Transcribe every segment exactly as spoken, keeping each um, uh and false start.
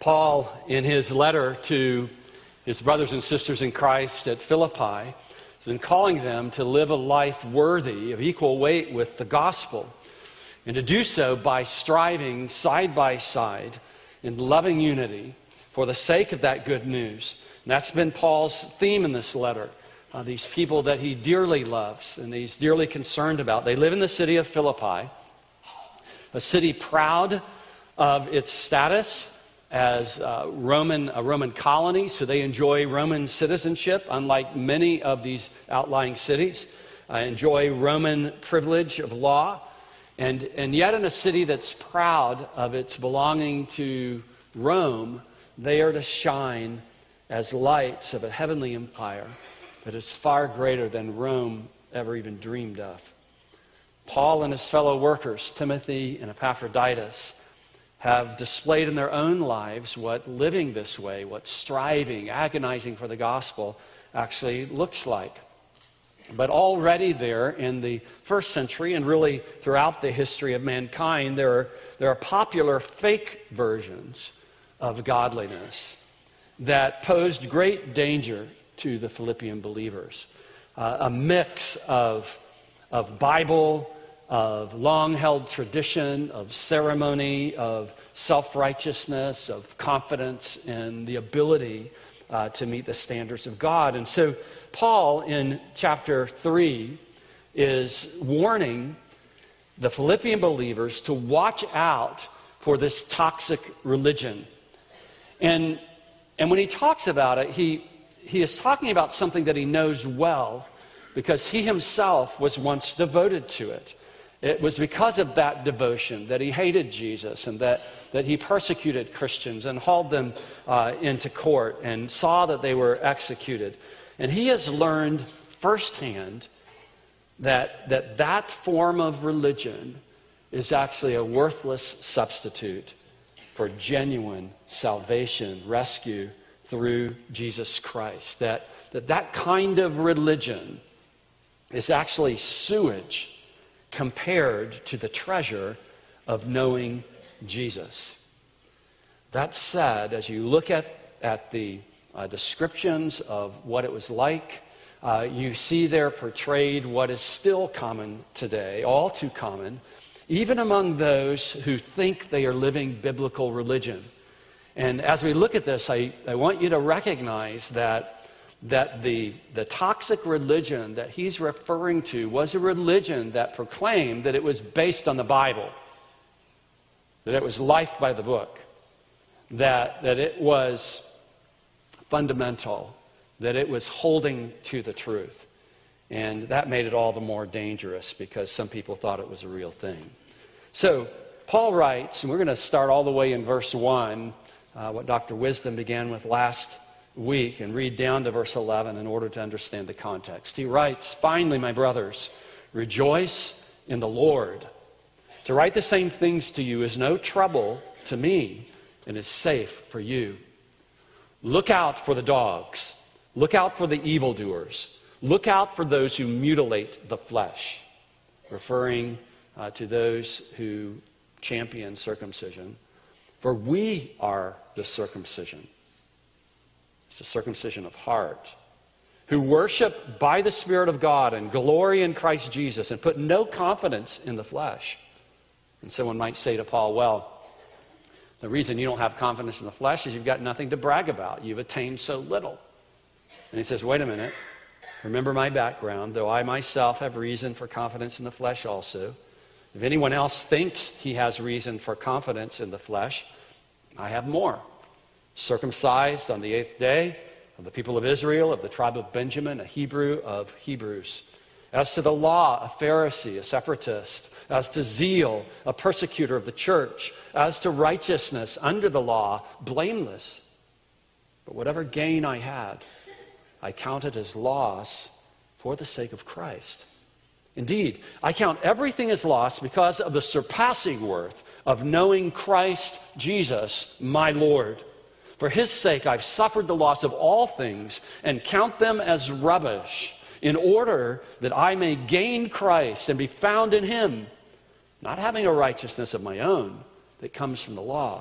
Paul, in his letter to his brothers and sisters in Christ at Philippi, has been calling them to live a life worthy of equal weight with the gospel, and to do so by striving side by side in loving unity for the sake of that good news. And that's been Paul's theme in this letter. Uh, these people that he dearly loves and he's dearly concerned about. They live in the city of Philippi, a city proud of its status as uh, Roman, a Roman colony, so they enjoy Roman citizenship, unlike many of these outlying cities, uh, enjoy Roman privilege of law, and, and yet in a city that's proud of its belonging to Rome, they are to shine as lights of a heavenly empire that is far greater than Rome ever even dreamed of. Paul and his fellow workers, Timothy and Epaphroditus, have displayed in their own lives what living this way, what striving, agonizing for the gospel actually looks like. But already there in the first century, and really throughout the history of mankind, there are, there are popular fake versions of godliness that posed great danger to the Philippian believers. Uh, a mix of, of Bible, of long-held tradition, of ceremony, of self-righteousness, of confidence in the ability uh, to meet the standards of God. And so Paul, in chapter three, is warning the Philippian believers to watch out for this toxic religion. And, and when he talks about it, he, he is talking about something that he knows well, because he himself was once devoted to it. It was because of that devotion that he hated Jesus, and that, that he persecuted Christians and hauled them uh, into court and saw that they were executed. And he has learned firsthand that that, that form of religion is actually a worthless substitute for genuine salvation, rescue through Jesus Christ. That that, that kind of religion is actually sewage compared to the treasure of knowing Jesus. That said, as you look at, at the uh, descriptions of what it was like, uh, you see there portrayed what is still common today, all too common, even among those who think they are living biblical religion. And as we look at this, I, I want you to recognize that that the, the toxic religion that he's referring to was a religion that proclaimed that it was based on the Bible, that it was life by the book, that, that it was fundamental, that it was holding to the truth. And that made it all the more dangerous because some people thought it was a real thing. So Paul writes, and we're going to start all the way in verse one, uh, what Doctor Wisdom began with last week, and read down to verse eleven in order to understand the context. He writes, "Finally, my brothers, rejoice in the Lord. To write the same things to you is no trouble to me and is safe for you. Look out for the dogs. Look out for the evildoers. Look out for those who mutilate the flesh," referring uh, to those who champion circumcision. "For we are the circumcision." It's a circumcision of heart, "who worship by the Spirit of God and glory in Christ Jesus and put no confidence in the flesh." And someone might say to Paul, well, the reason you don't have confidence in the flesh is you've got nothing to brag about. You've attained so little. And he says, wait a minute. Remember my background, though I myself have reason for confidence in the flesh also. If anyone else thinks he has reason for confidence in the flesh, I have more. Circumcised on the eighth day, of the people of Israel, of the tribe of Benjamin, a Hebrew of Hebrews. As to the law, a Pharisee, a separatist. As to zeal, a persecutor of the church. As to righteousness under the law, blameless. But whatever gain I had, I counted as loss for the sake of Christ. Indeed, I count everything as loss because of the surpassing worth of knowing Christ Jesus, my Lord. For his sake, I've suffered the loss of all things and count them as rubbish, in order that I may gain Christ and be found in him, not having a righteousness of my own that comes from the law,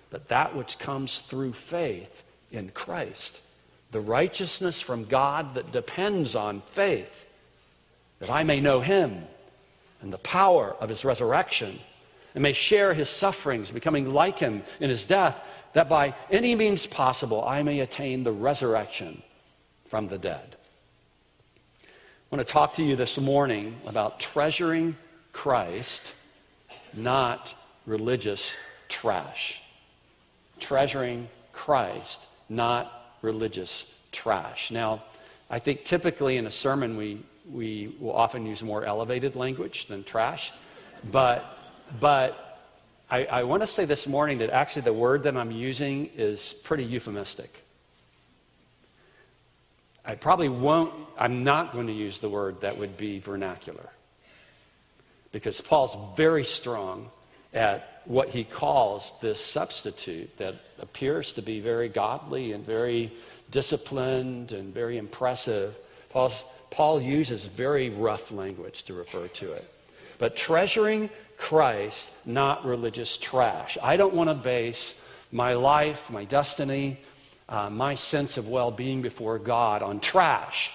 but that which comes through faith in Christ. The righteousness from God that depends on faith, that I may know him and the power of his resurrection, and may share his sufferings, becoming like him in his death, that by any means possible I may attain the resurrection from the dead. I want to talk to you this morning about treasuring Christ, not religious trash. Treasuring Christ, not religious trash. Now, I think typically in a sermon we we will often use more elevated language than trash, but but I, I want to say this morning that actually the word that I'm using is pretty euphemistic. I probably won't, I'm not going to use the word that would be vernacular, because Paul's very strong at what he calls this substitute that appears to be very godly and very disciplined and very impressive. Paul's, Paul uses very rough language to refer to it. But treasuring Christ, not religious trash. I don't want to base my life, my destiny, uh, my sense of well-being before God on trash.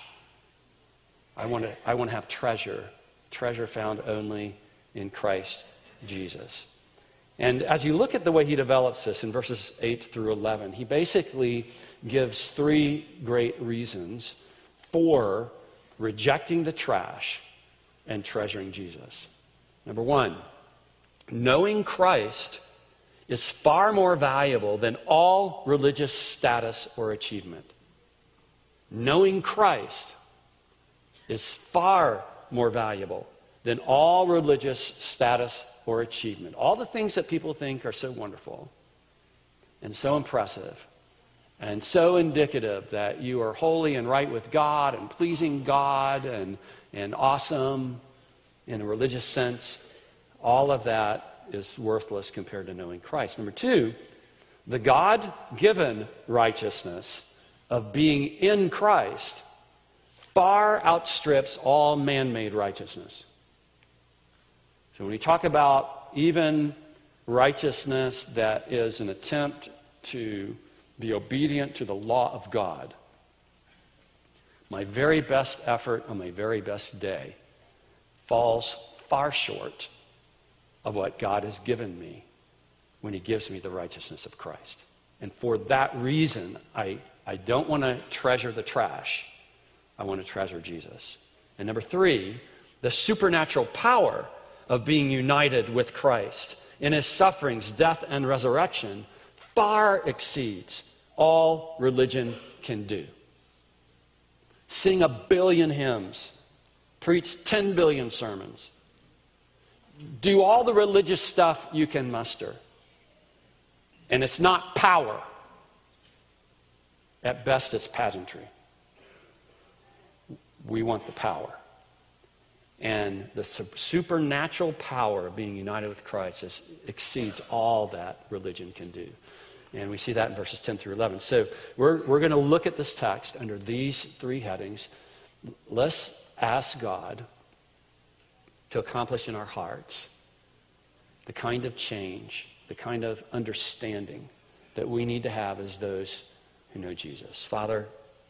I want to, I want to have treasure, treasure found only in Christ Jesus. And as you look at the way he develops this in verses eight through eleven, he basically gives three great reasons for rejecting the trash and treasuring Jesus. Number one, knowing Christ is far more valuable than all religious status or achievement. Knowing Christ is far more valuable than all religious status or achievement. All the things that people think are so wonderful and so impressive and so indicative that you are holy and right with God and pleasing God and, and awesome in a religious sense, all of that is worthless compared to knowing Christ. Number two, the God-given righteousness of being in Christ far outstrips all man-made righteousness. So when we talk about even righteousness that is an attempt to be obedient to the law of God, my very best effort on my very best day falls far short of what God has given me when he gives me the righteousness of Christ. And for that reason, I, I don't want to treasure the trash. I want to treasure Jesus. And number three, the supernatural power of being united with Christ in his sufferings, death, and resurrection far exceeds all religion can do. Sing a billion hymns, preach ten billion sermons, do all the religious stuff you can muster, and it's not power. At best, it's pageantry. We want the power. And the supernatural power of being united with Christ is, exceeds all that religion can do. And we see that in verses ten through eleven. So we're, we're going to look at this text under these three headings. Let's ask God to accomplish in our hearts the kind of change, the kind of understanding that we need to have as those who know Jesus. Father,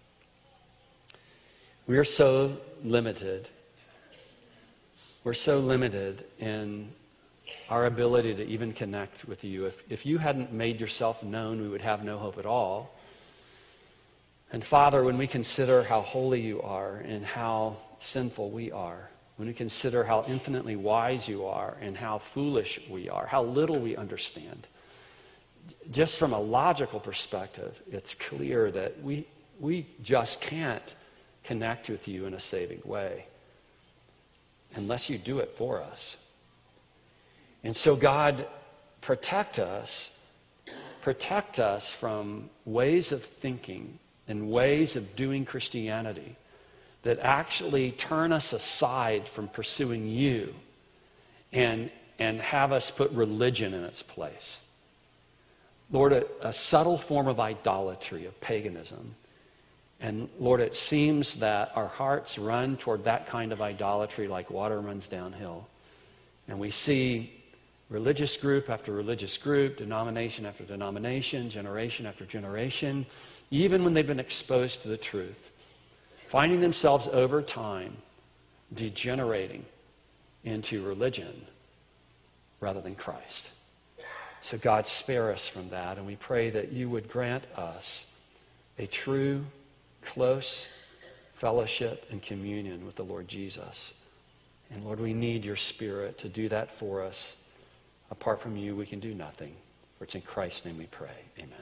we are so limited. We're so limited in our ability to even connect with you. If, if you hadn't made yourself known, we would have no hope at all. And Father, when we consider how holy you are and how sinful we are, when we consider how infinitely wise you are and how foolish we are, how little we understand, just from a logical perspective, it's clear that we, we just can't connect with you in a saving way unless you do it for us. And so God, protect us, protect us from ways of thinking and ways of doing Christianity that actually turn us aside from pursuing you and, and have us put religion in its place. Lord, a, a subtle form of idolatry, of paganism. And Lord, it seems that our hearts run toward that kind of idolatry like water runs downhill. And we see religious group after religious group, denomination after denomination, generation after generation, even when they've been exposed to the truth, finding themselves over time degenerating into religion rather than Christ. So God, spare us from that, and we pray that you would grant us a true, close fellowship and communion with the Lord Jesus. And Lord, we need your Spirit to do that for us. Apart from you, we can do nothing. For it's in Christ's name we pray. Amen.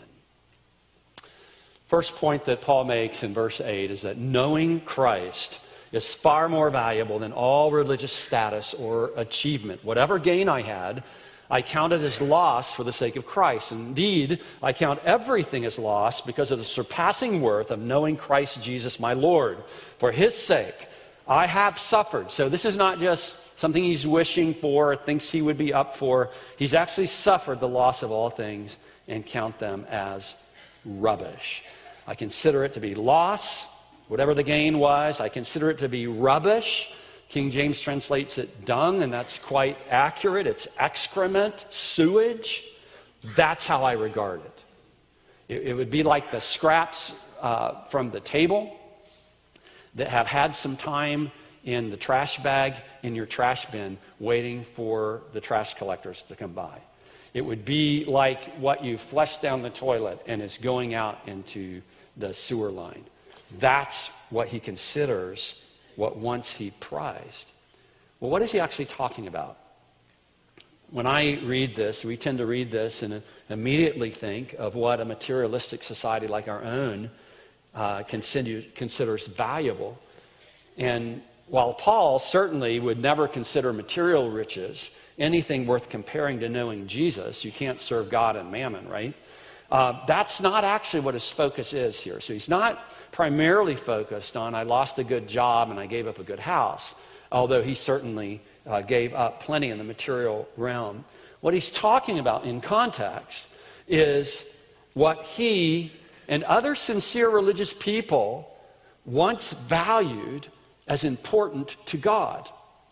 First point that Paul makes in verse eight is that knowing Christ is far more valuable than all religious status or achievement. Whatever gain I had, I count it as loss for the sake of Christ. Indeed, I count everything as loss because of the surpassing worth of knowing Christ Jesus my Lord. For his sake, I have suffered. So this is not just something he's wishing for or thinks he would be up for. He's actually suffered the loss of all things and count them as rubbish. I consider it to be loss, whatever the gain was. I consider it to be rubbish. King James translates it dung, and that's quite accurate. It's excrement, sewage. That's how I regard it. It, it would be like the scraps uh, from the table that have had some time in the trash bag in your trash bin waiting for the trash collectors to come by. It would be like what you flushed down the toilet and is going out into the sewer line. That's what he considers what once he prized. Well, what is he actually talking about? When I read this, we tend to read this and immediately think of what a materialistic society like our own uh, consider, considers valuable. And while Paul certainly would never consider material riches anything worth comparing to knowing Jesus, you can't serve God and mammon, right? Uh, that's not actually what his focus is here. So he's not primarily focused on, I lost a good job and I gave up a good house, although he certainly uh, gave up plenty in the material realm. What he's talking about in context is what he and other sincere religious people once valued as important to God.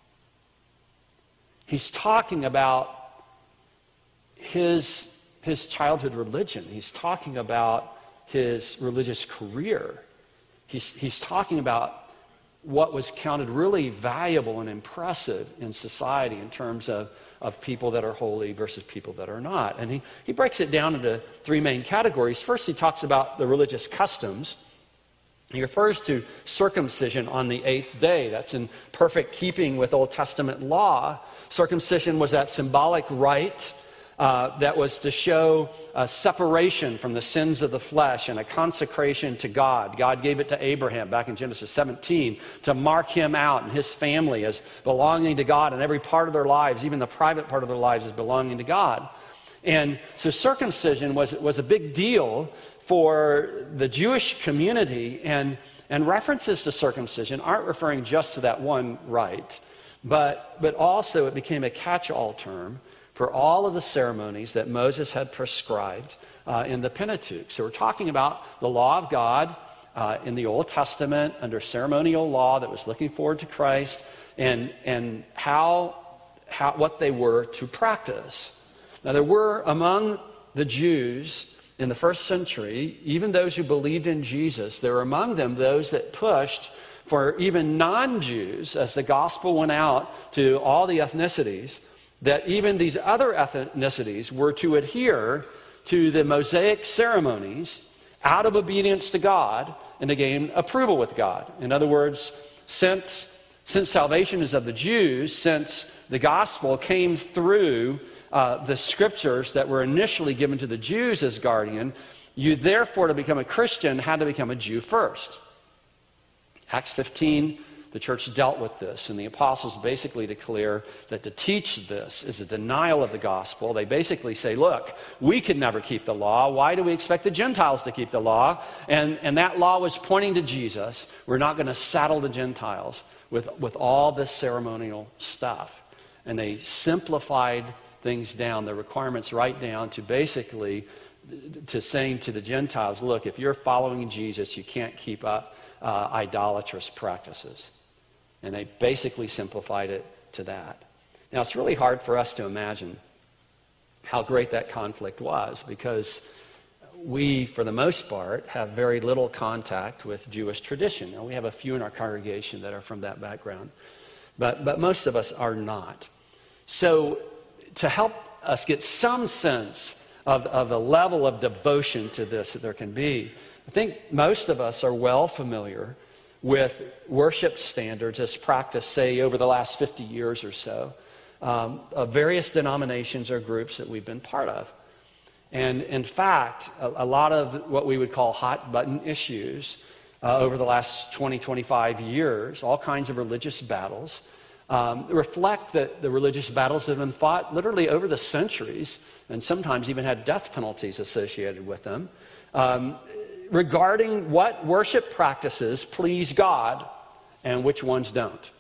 He's talking about his, his childhood religion. He's talking about his religious career. He's, he's talking about what was counted really valuable and impressive in society in terms of, of people that are holy versus people that are not. And he, he breaks it down into three main categories. First, he talks about the religious customs. He refers to circumcision on the eighth day. That's in perfect keeping with Old Testament law. Circumcision was that symbolic rite uh, that was to show a separation from the sins of the flesh and a consecration to God. God gave it to Abraham back in Genesis seventeen to mark him out and his family as belonging to God, and every part of their lives, even the private part of their lives, as belonging to God. And so circumcision was, was a big deal for the Jewish community, and, and references to circumcision aren't referring just to that one rite, but, but also it became a catch-all term for all of the ceremonies that Moses had prescribed uh, in the Pentateuch. So we're talking about the law of God uh, in the Old Testament under ceremonial law that was looking forward to Christ, and, and how, how what they were to practice. Now, there were among the Jews in the first century, even those who believed in Jesus, there were among them those that pushed for even non-Jews, as the gospel went out to all the ethnicities, that even these other ethnicities were to adhere to the Mosaic ceremonies out of obedience to God and to gain approval with God. In other words, since, since salvation is of the Jews, since the gospel came through Uh, the scriptures that were initially given to the Jews as guardian, you therefore, to become a Christian, had to become a Jew first. Acts fifteen, the church dealt with this, and the apostles basically declare that to teach this is a denial of the gospel. They basically say, look, we could never keep the law. Why do we expect the Gentiles to keep the law? And, and that law was pointing to Jesus. We're not going to saddle the Gentiles with, with all this ceremonial stuff. And they simplified things down, the requirements right down to basically to saying to the Gentiles, look, if you're following Jesus, you can't keep up uh, idolatrous practices. And they basically simplified it to that. Now, it's really hard for us to imagine how great that conflict was, because we, for the most part, have very little contact with Jewish tradition. Now, we have a few in our congregation that are from that background, but, but most of us are not. So to help us get some sense of, of the level of devotion to this that there can be, I think most of us are well familiar with worship standards as practiced, say, over the last fifty years or so, um, of various denominations or groups that we've been part of. And in fact, a, a lot of what we would call hot button issues uh, over the last twenty, twenty-five years, all kinds of religious battles, um, reflect that the religious battles that have been fought literally over the centuries, and sometimes even had death penalties associated with them, um, regarding what worship practices please God and which ones don't.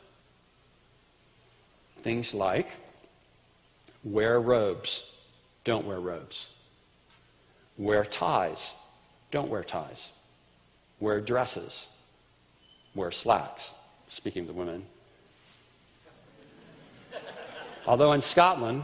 Things like wear robes, don't wear robes. Wear ties, don't wear ties. Wear dresses, wear slacks. Speaking of the women. Although in Scotland,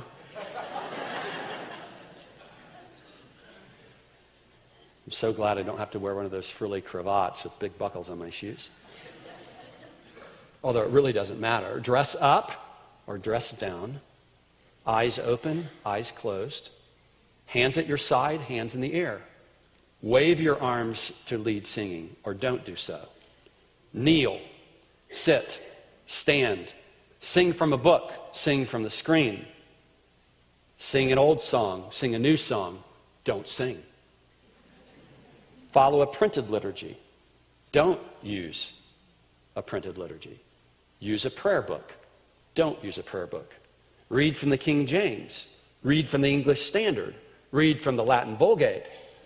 I'm so glad I don't have to wear one of those frilly cravats with big buckles on my shoes. Although it really doesn't matter. Dress up or dress down. Eyes open, eyes closed. Hands at your side, hands in the air. Wave your arms to lead singing, or don't do so. Kneel, sit, stand. Sing from a book, sing from the screen. Sing an old song, sing a new song. Don't sing. Follow a printed liturgy. Don't use a printed liturgy. Use a prayer book. Don't use a prayer book. Read from the King James. Read from the English Standard. Read from the Latin Vulgate.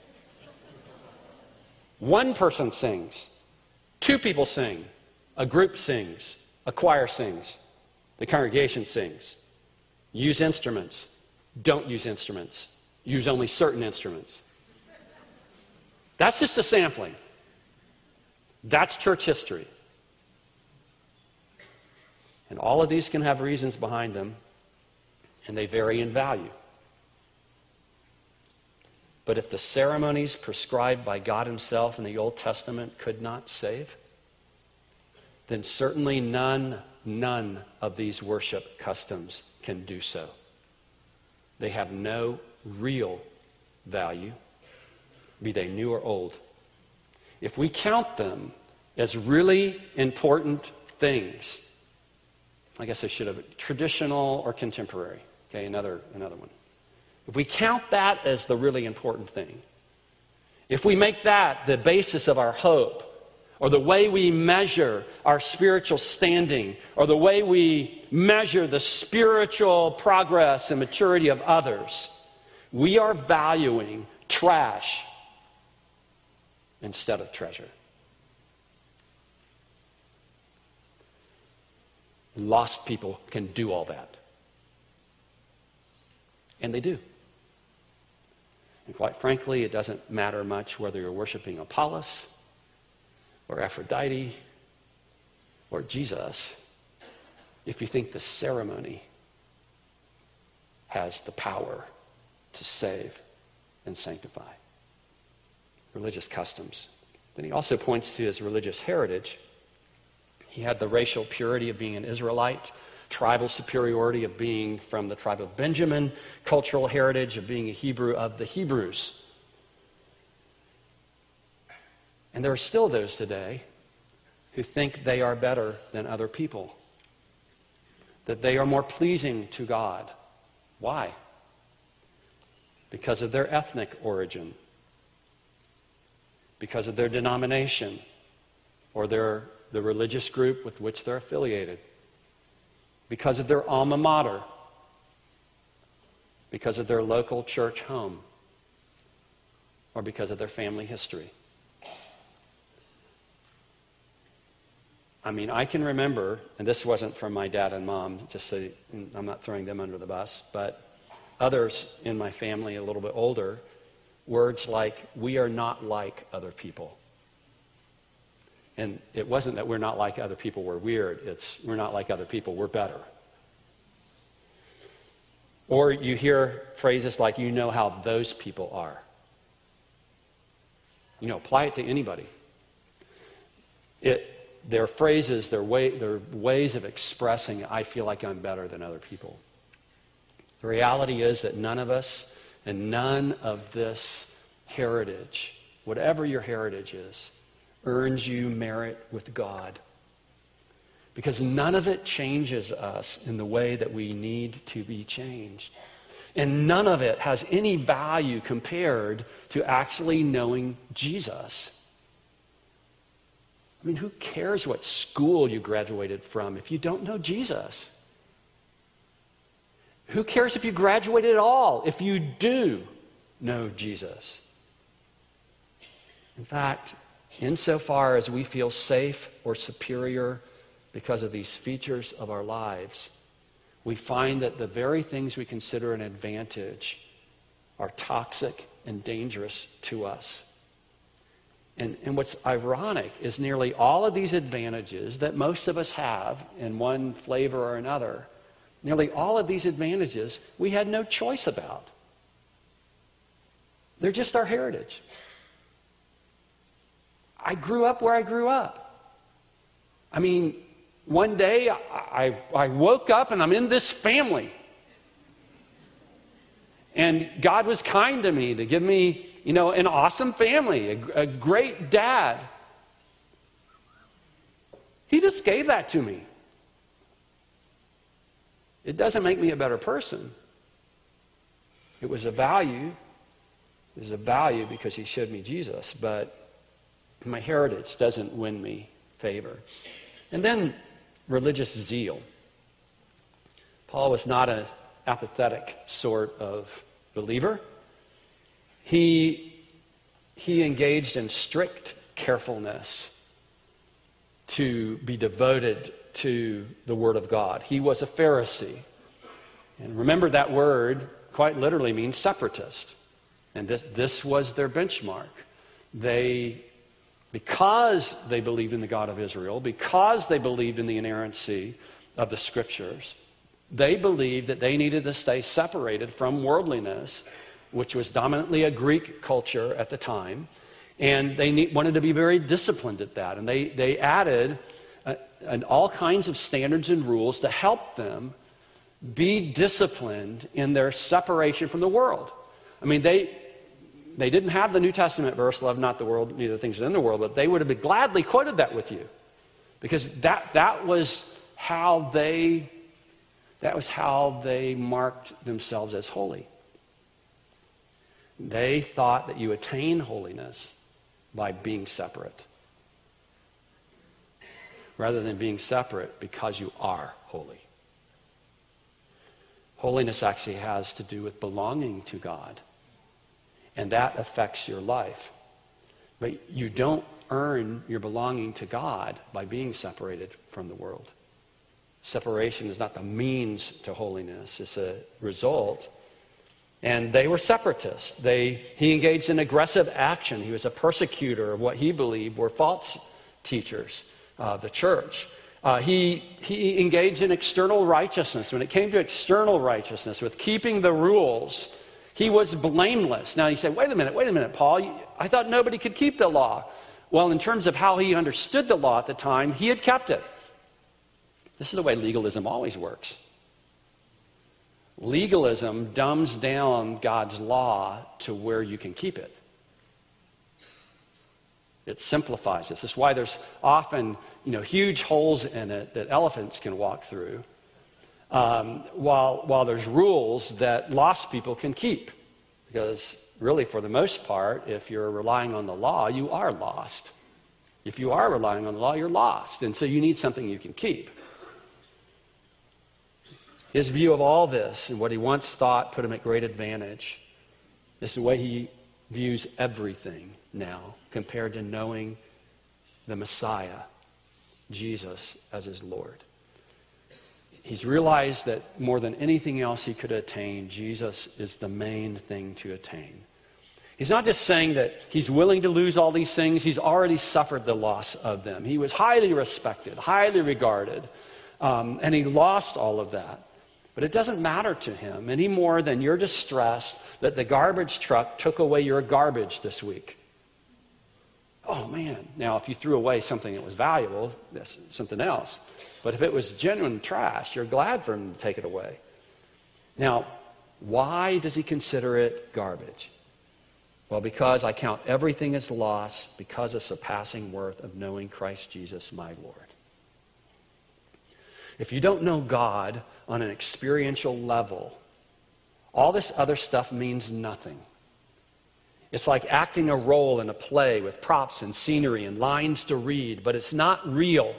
One person sings. Two people sing. A group sings. A choir sings. The congregation sings. Use instruments. Don't use instruments. Use only certain instruments. That's just a sampling. That's church history. And all of these can have reasons behind them, and they vary in value. But if the ceremonies prescribed by God Himself in the Old Testament could not save, then certainly none, none of these worship customs can do so. They have no real value, be they new or old. If we count them as really important things, I guess I should have, traditional or contemporary. Okay, another, another one. If we count that as the really important thing, if we make that the basis of our hope, or the way we measure our spiritual standing, or the way we measure the spiritual progress and maturity of others, we are valuing trash instead of treasure. Lost people can do all that. And they do. And quite frankly, it doesn't matter much whether you're worshiping Apollos or Aphrodite or Jesus if you think the ceremony has the power to save and sanctify. Religious customs. Then he also points to his religious heritage. He had the racial purity of being an Israelite, tribal superiority of being from the tribe of Benjamin, cultural heritage of being a Hebrew of the Hebrews. And there are still those today who think they are better than other people, that they are more pleasing to God. Why? Because of their ethnic origin, because of their denomination, or their, the religious group with which they're affiliated, because of their alma mater, because of their local church home, or because of their family history. I mean, I can remember, and this wasn't from my dad and mom, just so I'm not throwing them under the bus, but others in my family a little bit older, words like, "We are not like other people." And it wasn't that we're not like other people, we're weird. It's we're not like other people, we're better. Or you hear phrases like, you know how those people are. You know, apply it to anybody. It, they're phrases, they're, way, they're ways of expressing, I feel like I'm better than other people. The reality is that none of us and none of this heritage, whatever your heritage is, earns you merit with God. Because none of it changes us in the way that we need to be changed. And none of it has any value compared to actually knowing Jesus. I mean, who cares what school you graduated from if you don't know Jesus? Who cares if you graduated at all if you do know Jesus? In fact, insofar as we feel safe or superior because of these features of our lives, we find that the very things we consider an advantage are toxic and dangerous to us. And, and what's ironic is nearly all of these advantages that most of us have in one flavor or another, nearly all of these advantages we had no choice about. They're just our heritage. I grew up where I grew up. I mean, one day I, I, I woke up and I'm in this family. And God was kind to me to give me, you know, an awesome family, a, a great dad. He just gave that to me. It doesn't make me a better person. It was a value. It was a value because he showed me Jesus, but my heritage doesn't win me favor. And then religious zeal. Paul was not an apathetic sort of believer. He, he engaged in strict carefulness to be devoted to the Word of God. He was a Pharisee. And remember, that word quite literally means separatist. And this, this was their benchmark. They, because they believed in the God of Israel, because they believed in the inerrancy of the Scriptures, they believed that they needed to stay separated from worldliness, which was dominantly a Greek culture at the time. And they need, wanted to be very disciplined at that. And they, they added uh, and all kinds of standards and rules to help them be disciplined in their separation from the world. I mean, they they didn't have the New Testament verse, love not the world, neither the things in the world, but they would have gladly quoted that with you. Because that that was how they that was how they marked themselves as holy. They thought that you attain holiness by being separate, rather than being separate because you are holy. Holiness actually has to do with belonging to God, and that affects your life. But you don't earn your belonging to God by being separated from the world. Separation is not the means to holiness, it's a result. And they were separatists. They, he engaged in aggressive action. He was a persecutor of what he believed were false teachers, uh, the church. Uh, he, he engaged in external righteousness. When it came to external righteousness, with keeping the rules, he was blameless. Now you say, wait a minute, wait a minute, Paul. I thought nobody could keep the law. Well, in terms of how he understood the law at the time, he had kept it. This is the way legalism always works. Legalism dumbs down God's law to where you can keep it. It simplifies it. This is why there's often, you know, huge holes in it that elephants can walk through, um, while, while there's rules that lost people can keep. Because really, for the most part, if you're relying on the law, you are lost. If you are relying on the law, you're lost. And so you need something you can keep. His view of all this and what he once thought put him at great advantage is the way he views everything now compared to knowing the Messiah, Jesus, as his Lord. He's realized that more than anything else he could attain, Jesus is the main thing to attain. He's not just saying that he's willing to lose all these things. He's already suffered the loss of them. He was highly respected, highly regarded, um, and he lost all of that. But it doesn't matter to him any more than you're distressed that the garbage truck took away your garbage this week. Oh, man. Now, if you threw away something that was valuable, that's something else. But if it was genuine trash, you're glad for him to take it away. Now, why does he consider it garbage? Well, because I count everything as loss because of surpassing worth of knowing Christ Jesus, my Lord. If you don't know God on an experiential level, all this other stuff means nothing. It's like acting a role in a play with props and scenery and lines to read, but it's not real.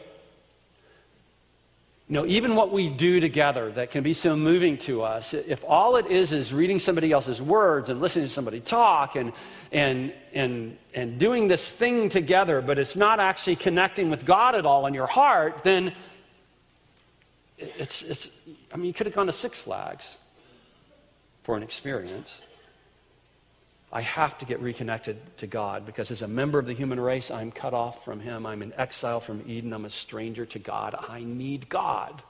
You know, even what we do together that can be so moving to us, if all it is is reading somebody else's words and listening to somebody talk and and and and doing this thing together, but it's not actually connecting with God at all in your heart, then it's it's I mean, you could have gone to Six Flags for an experience. I have to get reconnected to God because as a member of the human race, I'm cut off from him. I'm in exile from Eden. I'm a stranger to God. I need God.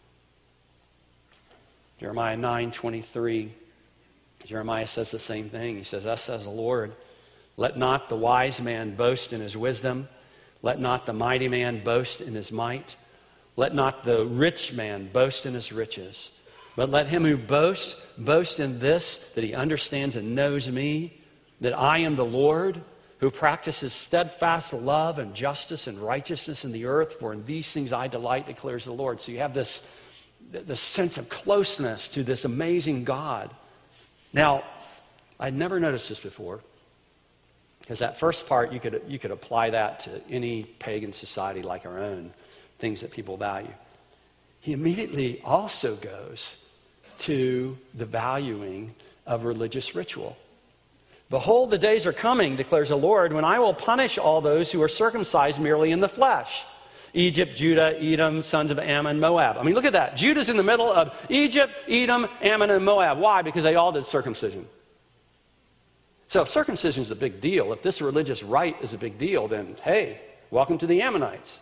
Jeremiah nine twenty-three. Jeremiah says the same thing. He says, thus says the Lord, let not the wise man boast in his wisdom. Let not the mighty man boast in his might. Let not the rich man boast in his riches. But let him who boasts, boast in this, that he understands and knows me, that I am the Lord, who practices steadfast love and justice and righteousness in the earth, for in these things I delight, declares the Lord. So you have this, this sense of closeness to this amazing God. Now, I'd never noticed this before, because that first part, you could, you could apply that to any pagan society like our own, things that people value. He immediately also goes to the valuing of religious ritual. Behold, the days are coming, declares the Lord, when I will punish all those who are circumcised merely in the flesh. Egypt, Judah, Edom, sons of Ammon, Moab. I mean, look at that. Judah's in the middle of Egypt, Edom, Ammon, and Moab. Why? Because they all did circumcision. So if circumcision is a big deal, if this religious rite is a big deal, then hey, welcome to the Ammonites.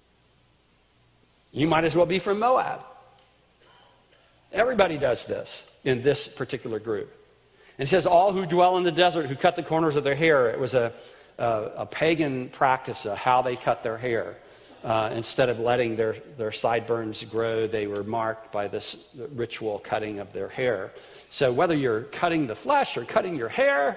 You might as well be from Moab. Everybody does this in this particular group. And it says, all who dwell in the desert, who cut the corners of their hair. It was a, a, a pagan practice of how they cut their hair. Uh, instead of letting their, their sideburns grow, they were marked by this ritual cutting of their hair. So whether you're cutting the flesh or cutting your hair,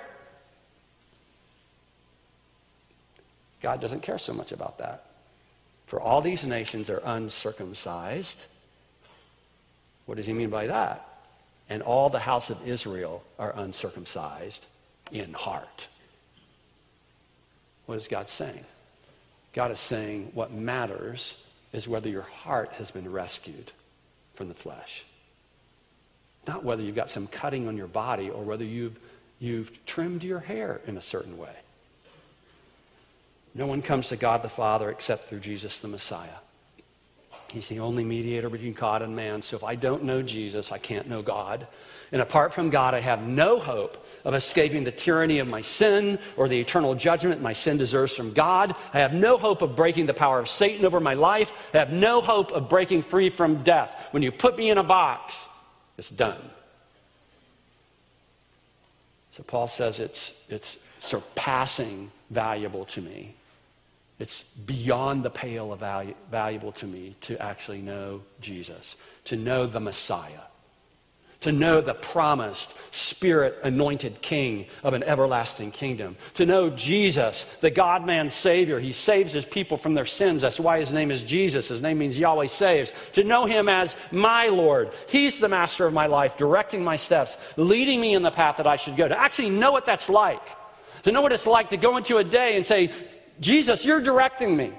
God doesn't care so much about that. For all these nations are uncircumcised. What does he mean by that? And all the house of Israel are uncircumcised in heart. What is God saying? God is saying what matters is whether your heart has been rescued from the flesh. Not whether you've got some cutting on your body or whether you've, you've trimmed your hair in a certain way. No one comes to God the Father except through Jesus the Messiah. He's the only mediator between God and man. So if I don't know Jesus, I can't know God. And apart from God, I have no hope of escaping the tyranny of my sin or the eternal judgment my sin deserves from God. I have no hope of breaking the power of Satan over my life. I have no hope of breaking free from death. When you put me in a box, it's done. So Paul says it's, it's surpassing valuable to me. It's beyond the pale of value, valuable to me to actually know Jesus, to know the Messiah, to know the promised Spirit-anointed King of an everlasting kingdom, to know Jesus, the God-man Savior. He saves his people from their sins. That's why his name is Jesus. His name means Yahweh saves. To know him as my Lord. He's the master of my life, directing my steps, leading me in the path that I should go. To actually know what that's like. To know what it's like to go into a day and say, Jesus, you're directing me.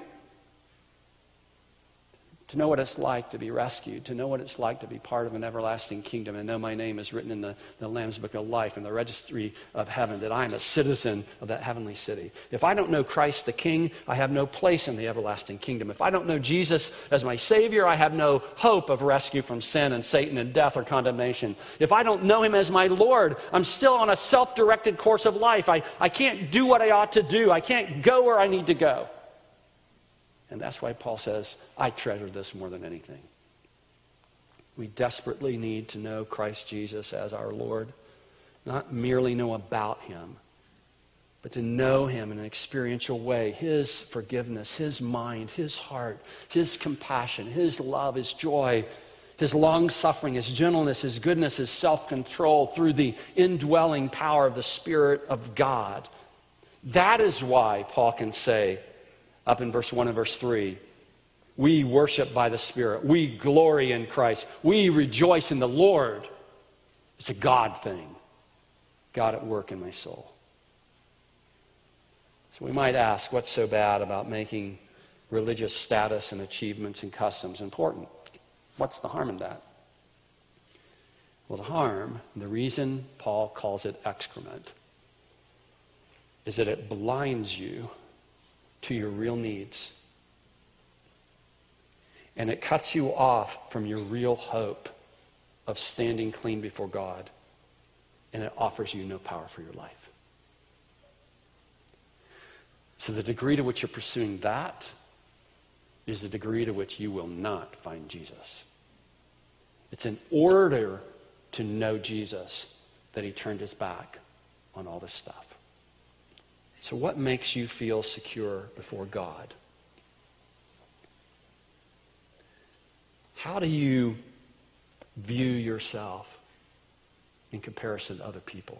To know what it's like to be rescued, to know what it's like to be part of an everlasting kingdom, and know my name is written in the, the Lamb's Book of Life, in the registry of heaven, that I am a citizen of that heavenly city. If I don't know Christ the King, I have no place in the everlasting kingdom. If I don't know Jesus as my Savior, I have no hope of rescue from sin and Satan and death or condemnation. If I don't know him as my Lord, I'm still on a self-directed course of life. I, I can't do what I ought to do. I can't go where I need to go. And that's why Paul says, I treasure this more than anything. We desperately need to know Christ Jesus as our Lord. Not merely know about him, but to know him in an experiential way. His forgiveness, his mind, his heart, his compassion, his love, his joy, his long-suffering, his gentleness, his goodness, his self-control through the indwelling power of the Spirit of God. That is why Paul can say, up in verse one and verse three, we worship by the Spirit. We glory in Christ. We rejoice in the Lord. It's a God thing. God at work in my soul. So we might ask, what's so bad about making religious status and achievements and customs important? What's the harm in that? Well, the harm, the reason Paul calls it excrement, is that it blinds you to your real needs. And it cuts you off from your real hope of standing clean before God. And it offers you no power for your life. So the degree to which you're pursuing that is the degree to which you will not find Jesus. It's in order to know Jesus that he turned his back on all this stuff. So what makes you feel secure before God? How do you view yourself in comparison to other people?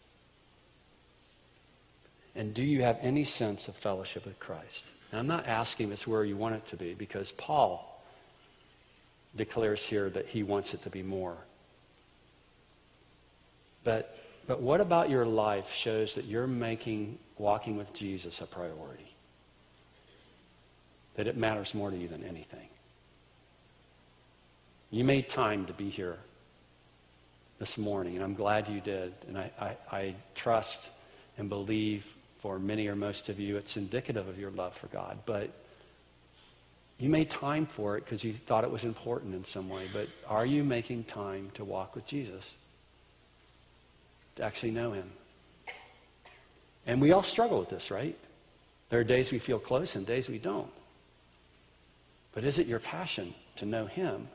And do you have any sense of fellowship with Christ? Now, I'm not asking this where you want it to be, because Paul declares here that he wants it to be more. But, but what about your life shows that you're making walking with Jesus a priority? That it matters more to you than anything? You made time to be here this morning, and I'm glad you did. And I, I, I trust and believe for many or most of you it's indicative of your love for God. But you made time for it because you thought it was important in some way. But are you making time to walk with Jesus? To actually know him? And we all struggle with this, right? There are days we feel close and days we don't. But is it your passion to know him?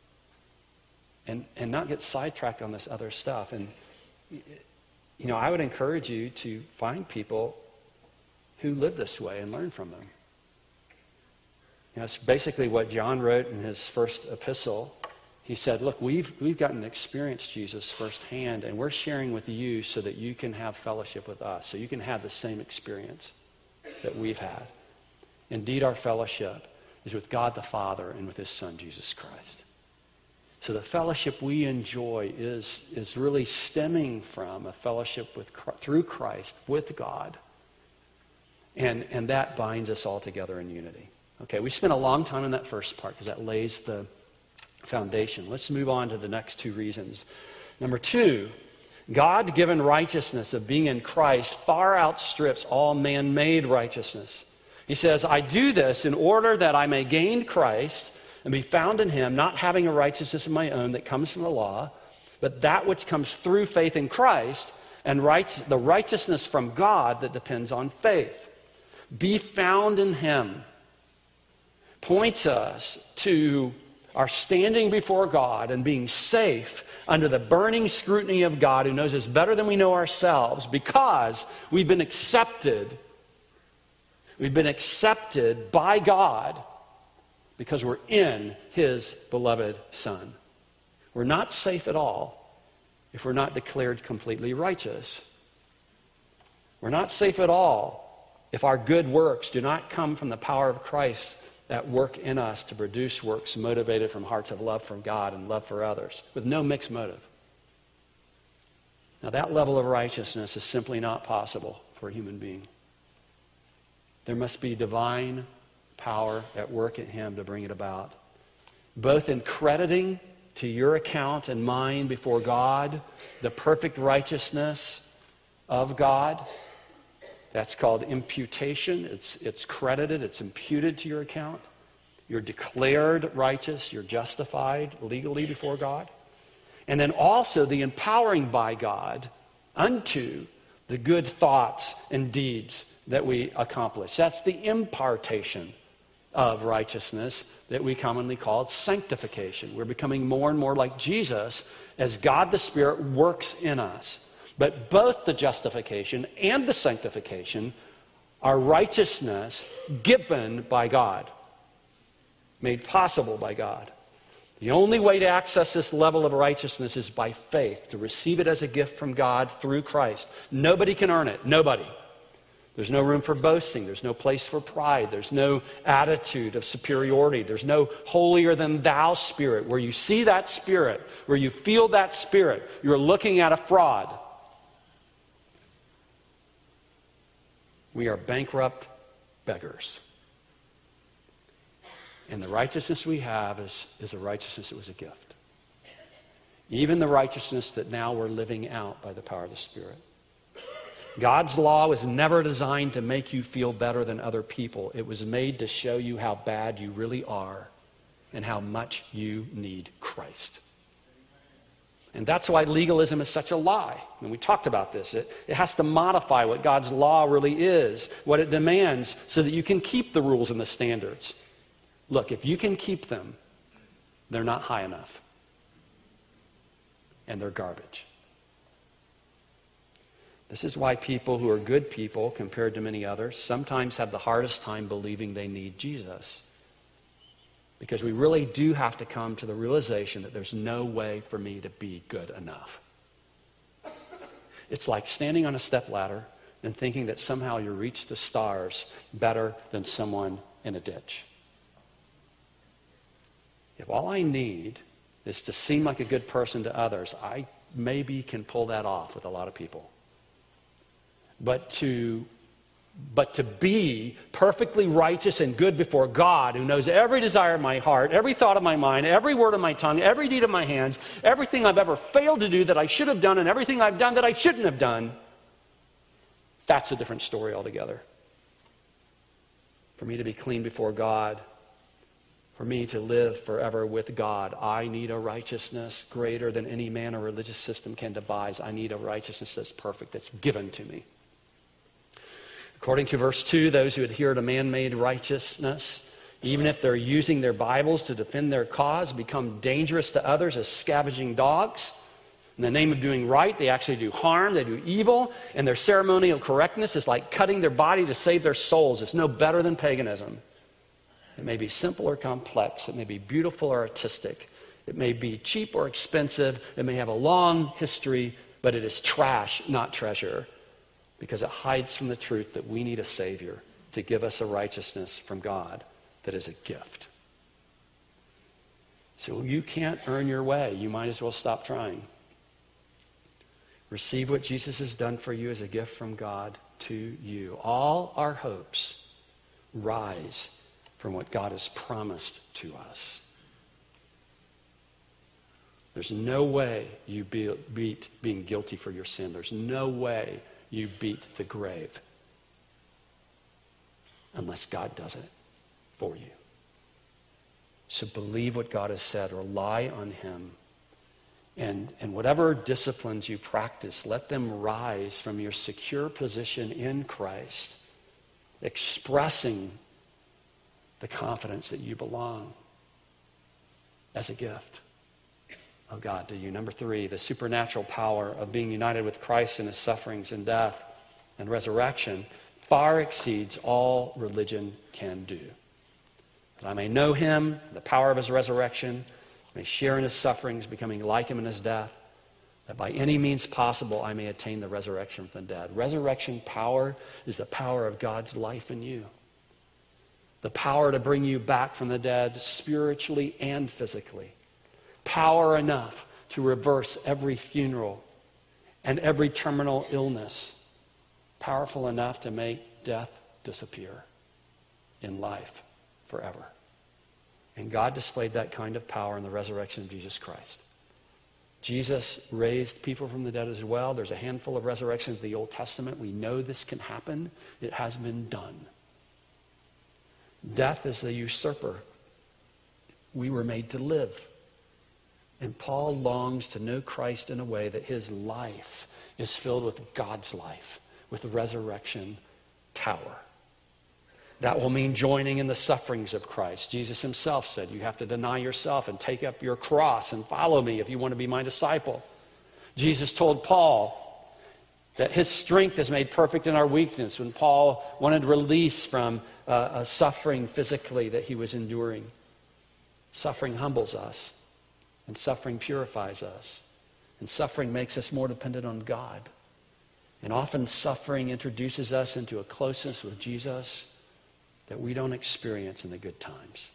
And and not get sidetracked on this other stuff. And, you know, I would encourage you to find people who live this way and learn from them. You know, it's basically what John wrote in his first epistle. He said, look, we've, we've gotten to experience Jesus firsthand, and we're sharing with you so that you can have fellowship with us, so you can have the same experience that we've had. Indeed, our fellowship is with God the Father and with his Son, Jesus Christ. So the fellowship we enjoy is, is really stemming from a fellowship with through Christ with God. And, and that binds us all together in unity. Okay, we spent a long time in that first part because that lays the foundation. Let's move on to the next two reasons. Number two, God-given righteousness of being in Christ far outstrips all man-made righteousness. He says, I do this in order that I may gain Christ and be found in him, not having a righteousness of my own that comes from the law, but that which comes through faith in Christ, and right, the righteousness from God that depends on faith. Be found in him points us to our standing before God and being safe under the burning scrutiny of God, who knows us better than we know ourselves, because we've been accepted. We've been accepted by God because we're in his beloved Son. We're not safe at all if we're not declared completely righteous. We're not safe at all if our good works do not come from the power of Christ at work in us to produce works motivated from hearts of love for God and love for others, with no mixed motive. Now, that level of righteousness is simply not possible for a human being. There must be divine power at work in him to bring it about, both in crediting to your account and mine before God the perfect righteousness of God. That's called imputation. It's, it's credited, it's imputed to your account. You're declared righteous, you're justified legally before God. And then also the empowering by God unto the good thoughts and deeds that we accomplish. That's the impartation of righteousness that we commonly call sanctification. We're becoming more and more like Jesus as God the Spirit works in us. But both the justification and the sanctification are righteousness given by God, made possible by God. The only way to access this level of righteousness is by faith, to receive it as a gift from God through Christ. Nobody can earn it. Nobody. There's no room for boasting. There's no place for pride. There's no attitude of superiority. There's no holier than thou spirit. Where you see that spirit, where you feel that spirit, you're looking at a fraud. We are bankrupt beggars. And the righteousness we have is, is a righteousness that was a gift. Even the righteousness that now we're living out by the power of the Spirit. God's law was never designed to make you feel better than other people. It was made to show you how bad you really are and how much you need Christ. And that's why legalism is such a lie. And we talked about this. It, it has to modify what God's law really is, what it demands, so that you can keep the rules and the standards. Look, if you can keep them, they're not high enough. And they're garbage. This is why people who are good people, compared to many others, sometimes have the hardest time believing they need Jesus. Because we really do have to come to the realization that there's no way for me to be good enough. It's like standing on a stepladder and thinking that somehow you reach the stars better than someone in a ditch. If all I need is to seem like a good person to others, I maybe can pull that off with a lot of people. But to, but to be perfectly righteous and good before God, who knows every desire of my heart, every thought of my mind, every word of my tongue, every deed of my hands, everything I've ever failed to do that I should have done, and everything I've done that I shouldn't have done, that's a different story altogether. For me to be clean before God, for me to live forever with God, I need a righteousness greater than any man or religious system can devise. I need a righteousness that's perfect, that's given to me. According to verse two, those who adhere to man-made righteousness, even if they're using their Bibles to defend their cause, become dangerous to others as scavenging dogs. In the name of doing right, they actually do harm, they do evil, and their ceremonial correctness is like cutting their body to save their souls. It's no better than paganism. It may be simple or complex. It may be beautiful or artistic. It may be cheap or expensive. It may have a long history, but it is trash, not treasure, because it hides from the truth that we need a Savior to give us a righteousness from God that is a gift. So you can't earn your way. You might as well stop trying. Receive what Jesus has done for you as a gift from God to you. All our hopes rise from what God has promised to us. There's no way you be, beat being guilty for your sin. There's no way you beat the grave unless God does it for you. So believe what God has said. Rely on Him. And, and whatever disciplines you practice, let them rise from your secure position in Christ, expressing the confidence that you belong as a gift of God to you. Number three, the supernatural power of being united with Christ in His sufferings and death and resurrection far exceeds all religion can do. That I may know Him, the power of His resurrection, may share in His sufferings, becoming like Him in His death, that by any means possible I may attain the resurrection from the dead. Resurrection power is the power of God's life in you. The power to bring you back from the dead spiritually and physically. Power enough to reverse every funeral and every terminal illness. Powerful enough to make death disappear in life forever. And God displayed that kind of power in the resurrection of Jesus Christ. Jesus raised people from the dead as well. There's a handful of resurrections in the Old Testament. We know this can happen. It has been done. Death is the usurper. We were made to live. And Paul longs to know Christ in a way that his life is filled with God's life, with resurrection power. That will mean joining in the sufferings of Christ. Jesus himself said, you have to deny yourself and take up your cross and follow me if you want to be my disciple. Jesus told Paul that his strength is made perfect in our weakness when Paul wanted release from uh, a suffering physically that he was enduring. Suffering humbles us, and suffering purifies us, and suffering makes us more dependent on God. And often suffering introduces us into a closeness with Jesus that we don't experience in the good times.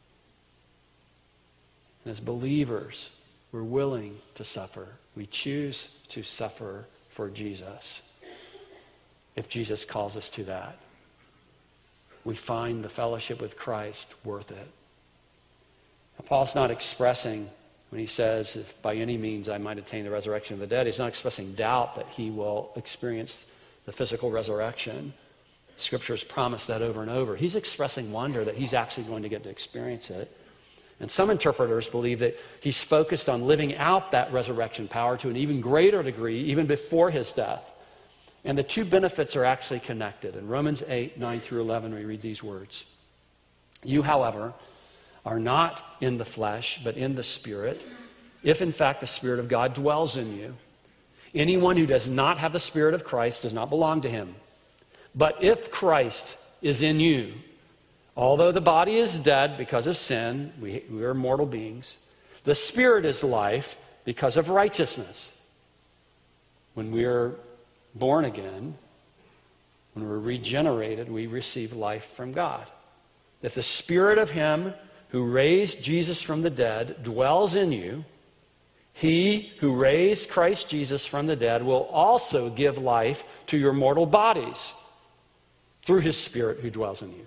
And as believers, we're willing to suffer. We choose to suffer for Jesus. If Jesus calls us to that, we find the fellowship with Christ worth it. Now, Paul's not expressing, when he says, if by any means I might attain the resurrection of the dead, he's not expressing doubt that he will experience the physical resurrection. Scriptures promise that over and over. He's expressing wonder that he's actually going to get to experience it. And some interpreters believe that he's focused on living out that resurrection power to an even greater degree, even before his death. And the two benefits are actually connected. In Romans eight, nine through eleven, we read these words. You, however, are not in the flesh, but in the Spirit, if in fact the Spirit of God dwells in you. Anyone who does not have the Spirit of Christ does not belong to him. But if Christ is in you, although the body is dead because of sin, we, we are mortal beings, the Spirit is life because of righteousness. When we are born again, when we're regenerated, we receive life from God. If the Spirit of him who raised Jesus from the dead dwells in you, he who raised Christ Jesus from the dead will also give life to your mortal bodies through his Spirit who dwells in you.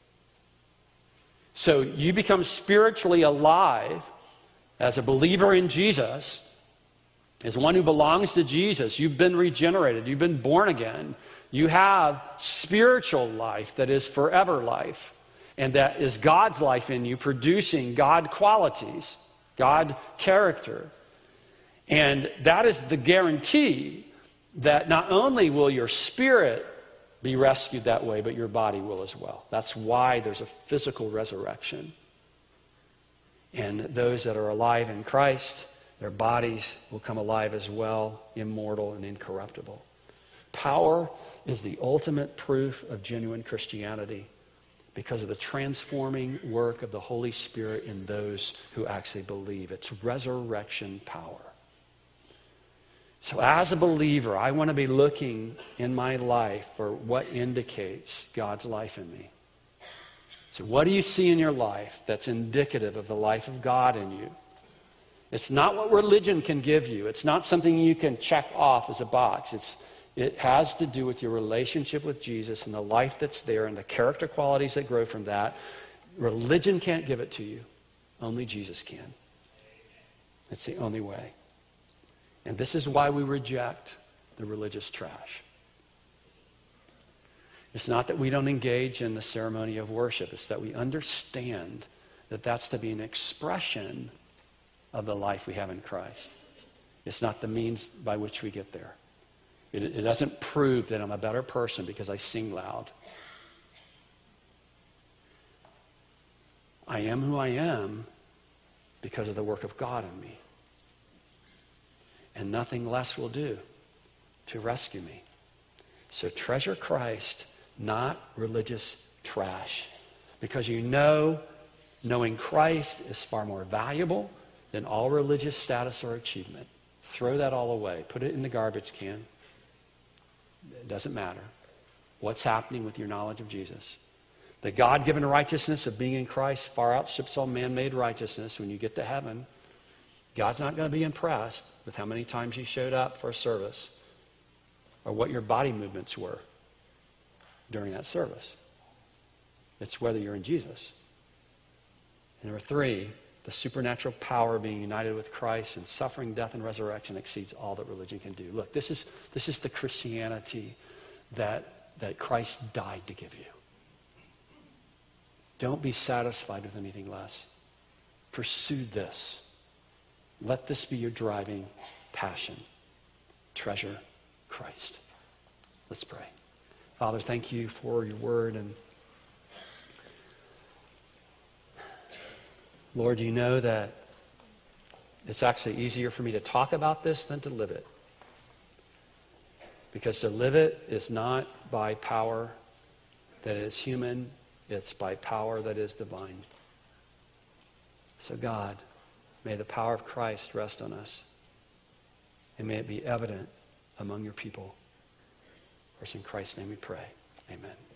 So you become spiritually alive as a believer in Jesus, as one who belongs to Jesus. You've been regenerated. You've been born again. You have spiritual life that is forever life, and that is God's life in you, producing God qualities, God character. And that is the guarantee that not only will your spirit be rescued that way, but your body will as well. That's why there's a physical resurrection. And those that are alive in Christ, their bodies will come alive as well, immortal and incorruptible. Power is the ultimate proof of genuine Christianity because of the transforming work of the Holy Spirit in those who actually believe. It's resurrection power. So as a believer, I want to be looking in my life for what indicates God's life in me. So what do you see in your life that's indicative of the life of God in you? It's not what religion can give you. It's not something you can check off as a box. It's, it has to do with your relationship with Jesus and the life that's there and the character qualities that grow from that. Religion can't give it to you. Only Jesus can. It's the only way. And this is why we reject the religious trash. It's not that we don't engage in the ceremony of worship. It's that we understand that that's to be an expression of the life we have in Christ. It's not the means by which we get there. It, it doesn't prove that I'm a better person because I sing loud. I am who I am because of the work of God in me. And nothing less will do to rescue me. So treasure Christ, not religious trash. Because you know, knowing Christ is far more valuable than all religious status or achievement. Throw that all away. Put it in the garbage can. It doesn't matter. What's happening with your knowledge of Jesus? The God-given righteousness of being in Christ far outstrips all man-made righteousness. When you get to heaven, God's not going to be impressed with how many times you showed up for a service or what your body movements were during that service. It's whether you're in Jesus. And number three, the supernatural power of being united with Christ and suffering, death, and resurrection exceeds all that religion can do. Look, this is, this is the Christianity that, that Christ died to give you. Don't be satisfied with anything less. Pursue this. Let this be your driving passion. Treasure Christ. Let's pray. Father, thank you for your word, and Lord, you know that it's actually easier for me to talk about this than to live it. Because to live it is not by power that is human, it's by power that is divine. So God, may the power of Christ rest on us. And may it be evident among your people. For it's in Christ's name we pray. Amen.